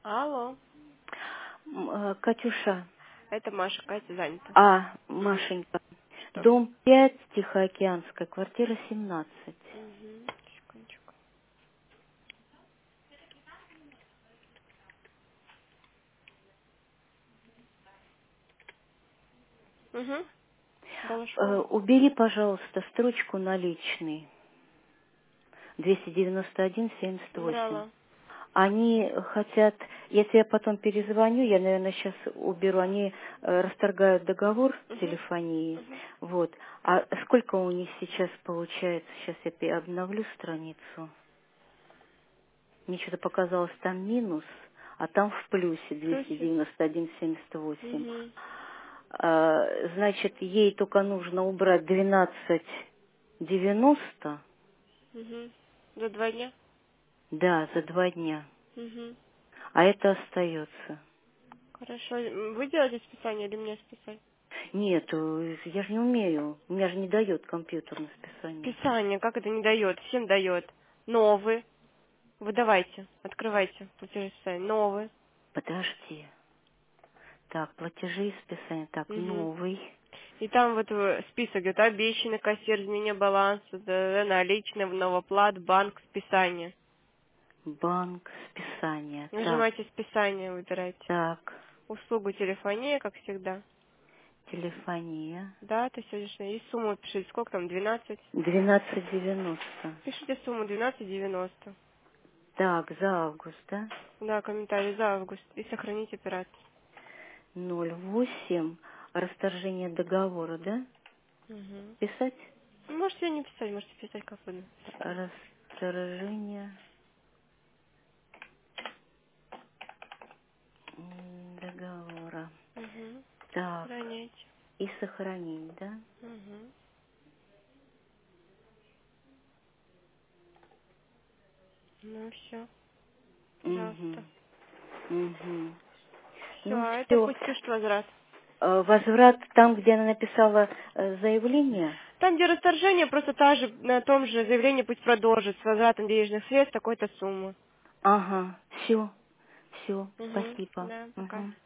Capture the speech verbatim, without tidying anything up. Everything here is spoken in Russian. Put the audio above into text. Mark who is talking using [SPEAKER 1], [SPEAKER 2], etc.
[SPEAKER 1] Алло,
[SPEAKER 2] М, э, Катюша,
[SPEAKER 1] это Маша, Катя занята.
[SPEAKER 2] а,
[SPEAKER 1] М,
[SPEAKER 2] Машенька,
[SPEAKER 1] Что?
[SPEAKER 2] дом пять, Тихоокеанская, квартира семнадцать.
[SPEAKER 1] Угу, секундочку. Угу,
[SPEAKER 2] Э,
[SPEAKER 1] Балашова.
[SPEAKER 2] убери, пожалуйста, строчку наличный, двести девяносто один семьдесят восемь.
[SPEAKER 1] Убрала.
[SPEAKER 2] Они хотят, я тебе потом перезвоню, я, наверное, сейчас уберу, они э, расторгают договор
[SPEAKER 1] Угу,
[SPEAKER 2] телефонии,
[SPEAKER 1] угу.
[SPEAKER 2] вот. А сколько у них сейчас получается? Сейчас я пе- обновлю страницу. Мне что-то показалось там минус, а там в плюсе двести
[SPEAKER 1] Плюсе.
[SPEAKER 2] девяносто один семьдесят восемь.
[SPEAKER 1] Угу,
[SPEAKER 2] А, значит, ей только нужно убрать двенадцать девяносто,
[SPEAKER 1] угу. За два дня?
[SPEAKER 2] да, за два дня.
[SPEAKER 1] Угу.
[SPEAKER 2] А это остается.
[SPEAKER 1] Хорошо. М, Вы делаете списание или мне списать?
[SPEAKER 2] Нет, э, я же не умею. У меня же не дает компьютер на списание.
[SPEAKER 1] Списание, как это не дает? Всем дает. Новый. Вы давайте, открывайте платежи списания. Новый.
[SPEAKER 2] Подожди. Так, платежи и списание. Так,
[SPEAKER 1] Угу.
[SPEAKER 2] новый.
[SPEAKER 1] И там вот э, список идет обещанный кассир, изменение баланса, да, наличные, новоплат, банк, списание.
[SPEAKER 2] Банк, списание. Так,
[SPEAKER 1] Нажимайте списание, выбирайте.
[SPEAKER 2] так.
[SPEAKER 1] Услугу телефония, как всегда.
[SPEAKER 2] Телефония.
[SPEAKER 1] Дата сегодняшняя. И сумму пишите. Сколько там? двенадцать.
[SPEAKER 2] Двенадцать девяносто.
[SPEAKER 1] Пишите сумму двенадцать девяносто.
[SPEAKER 2] Так, за август, да?
[SPEAKER 1] Да, комментарий за август. И сохранить операцию.
[SPEAKER 2] Ноль восемь. Расторжение договора, да?
[SPEAKER 1] Угу.
[SPEAKER 2] Писать?
[SPEAKER 1] Можете не писать, можете писать как угодно.
[SPEAKER 2] Расторжение м, договора.
[SPEAKER 1] Угу.
[SPEAKER 2] Так,
[SPEAKER 1] Сохраняйте.
[SPEAKER 2] и сохранить, да?
[SPEAKER 1] Угу. Ну все,
[SPEAKER 2] Угу.
[SPEAKER 1] пожалуйста.
[SPEAKER 2] Угу.
[SPEAKER 1] Все,
[SPEAKER 2] Ну
[SPEAKER 1] а это
[SPEAKER 2] все.
[SPEAKER 1] пусть пишет возврат.
[SPEAKER 2] Возврат там, где она написала э, заявление?
[SPEAKER 1] Там, где расторжение, просто та же, на том же заявлении пусть продолжит с возвратом денежных средств такой-то суммы.
[SPEAKER 2] Ага, все, все,
[SPEAKER 1] Угу.
[SPEAKER 2] спасибо.
[SPEAKER 1] Да, пока.
[SPEAKER 2] Угу.